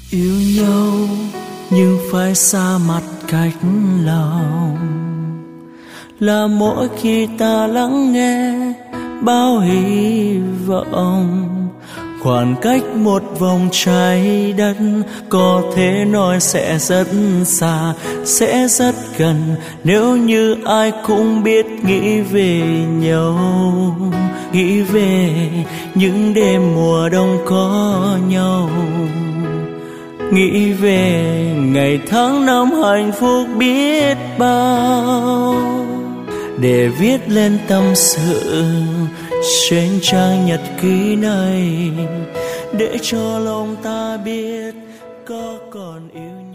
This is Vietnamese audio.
Yêu nhau nhưng phải xa mặt cách lòng, là mỗi khi ta lắng nghe bao hy vọng. Khoảng cách một vòng trái đất có thể nói sẽ rất xa, sẽ rất gần, nếu như ai cũng biết nghĩ về nhau, nghĩ về những đêm mùa đông có nhau, nghĩ về ngày tháng năm hạnh phúc biết bao, để viết lên tâm sự trên trang nhật ký này, để cho lòng ta biết có còn yêu nhau.